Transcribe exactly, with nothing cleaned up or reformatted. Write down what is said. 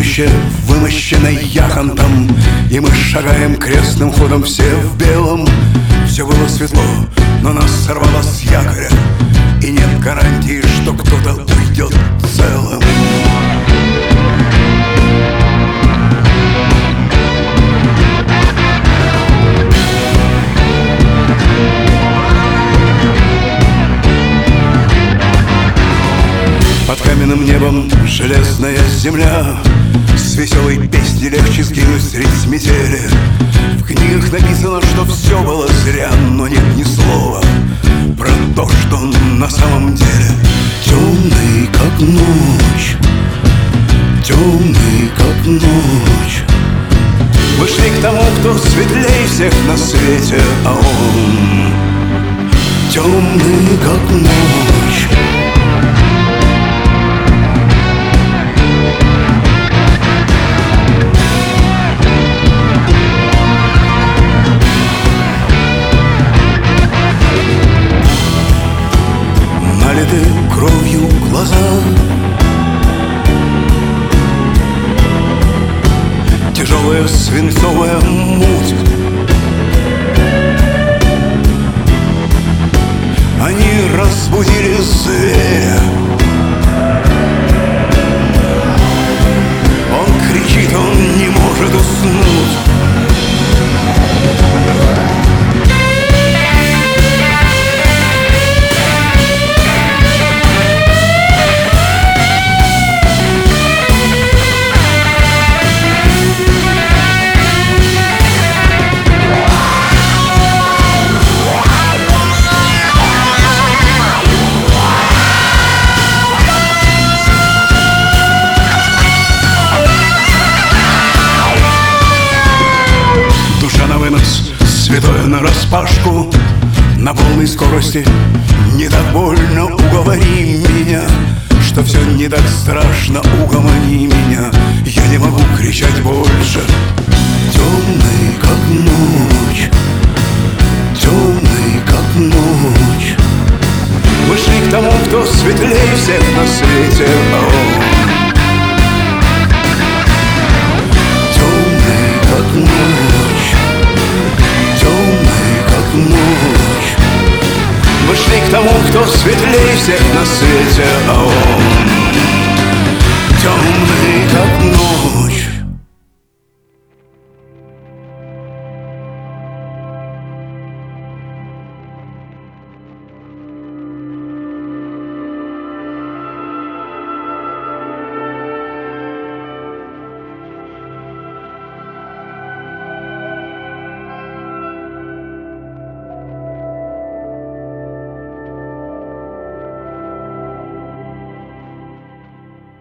кладбище, вымощенное яхонтом, и мы шагаем крестным ходом, все в белом. Все было светло, но нас сорвало с якоря, и нет гарантии, что кто-то уйдет целым. Под каменным небом железная земля, с веселой песней легче сгинуть средь метели. В книгах написано, что все было зря, но нет ни слова про то, что на самом деле. Темный, как ночь, темный, как ночь. Мы шли к тому, кто светлее всех на свете, а он темный, как ночь. Налиты кровью глаза, тяжелая свинцовая муть. Они разбудили зверя. Он кричит, он не может уснуть. Святое нараспашку, на полной скорости. Не так больно, уговори меня, что все не так страшно, угомони меня. Я не могу кричать больше. Темный, как ночь, темный, как ночь. Мы шли к тому, кто светлее всех на свете, а он темный, как ночь, темный, как ночь. Мы шли к тому, кто светлее всех на свете, а он темный, как ночь.